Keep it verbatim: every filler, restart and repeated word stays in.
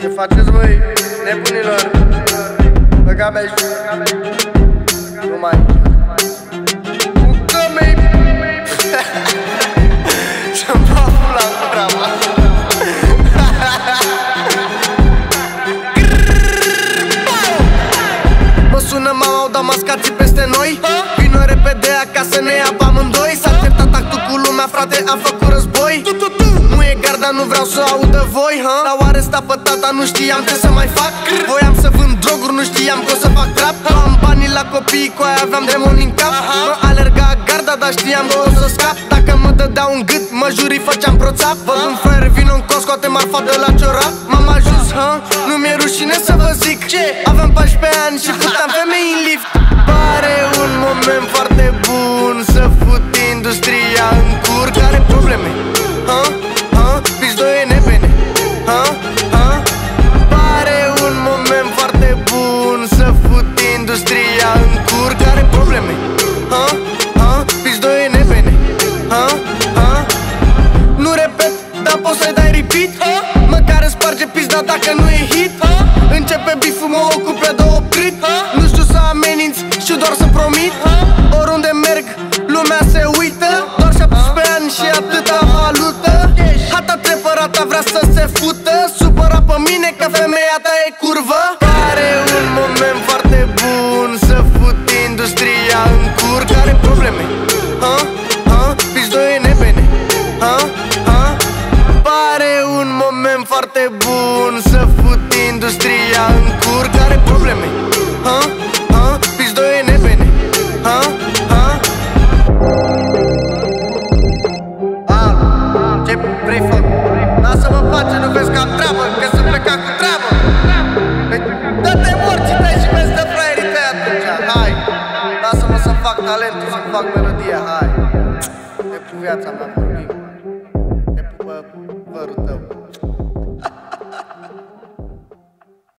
Ce faceți voi, nebunilor? Băga mea și nu mai bucă mei să-mi fac pula cu drama. Mă sună mama, au dat mascații peste noi. Vino repede acasă, ne ia pe amândoi. S-a certat actul cu lumea, frate, a făcut război. Nu e garda, nu vreau să audă voi, ha? L-au arestat pe tata, nu știam ce să mai fac. Voiam să vând droguri, nu știam că o să fac trap. Am banii la copii, cu aia aveam demoni în cap. Mă alerga garda, dar știam că o să scap. Dacă mă dădeau în gât, mă jurii făceam proțap. Văd un fraier, vino încos, scoate marfa de la ciorap. M-am ajuns, ha? Nu mi-e rușine să vă zic ce? Aveam paisprezece ani și puteam femei în lift. Pare un moment foarte bun să fut industria în cur. Care probleme? Ha? Ha? Pizdoi nebene? Ha? Ha? Pare un moment foarte bun să fut industria în cur. Care probleme? Ha? Ha? Pizdoi nebene? Ha? Ha? Nu repet, dar poți să-i dai repeat? Ha? Măcar îți sparge pizda dacă nu e hit. Ha? Începe biful, mă ocup pe două prit. Ha? Nu știu să ameninți, știu doar să promit. Ha? Oriunde merg, lumea se uită. Doar șaptesprezece ani și atâta valută. Hata trepărata vrea să se fută. Supăra pe mine că femeia ta e curvă. Pare un moment foarte bun să fut industria în cur. Care probleme? Ha? Ha? Pizdoi nebene? Ha? Ha? Pare un moment foarte bun să fut industria în cur. Care probleme? Ha? Ha? Pizdoi nebene? Ha? Ha? Ce vrei fă? Lasă-mă în pace, nu vezi că am treabă, că sunt plecat cu treabă. Dă-te morții tăi și vezi de fraierii tăi atunci. Hai, lasă-mă să fac talentul, să fac melodia, hai. E cu viața mea vorbim.